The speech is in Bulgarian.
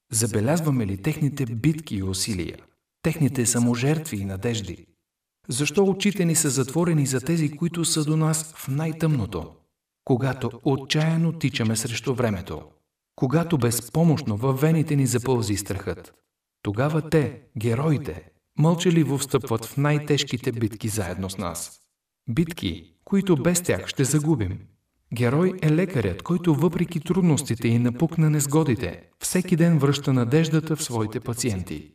Забелязваме ли техните битки и усилия, техните саможертви и надежди? Защо очите ни са затворени за тези, които са до нас в най-тъмното? Когато отчаяно тичаме срещу времето, когато безпомощно във вените ни запълзи страхът, тогава те, героите, мълчаливо встъпват в най-тежките битки заедно с нас. Битки, които без тях ще загубим. Герой е лекарят, който въпреки трудностите и напук на незгодите, всеки ден връща надеждата в своите пациенти.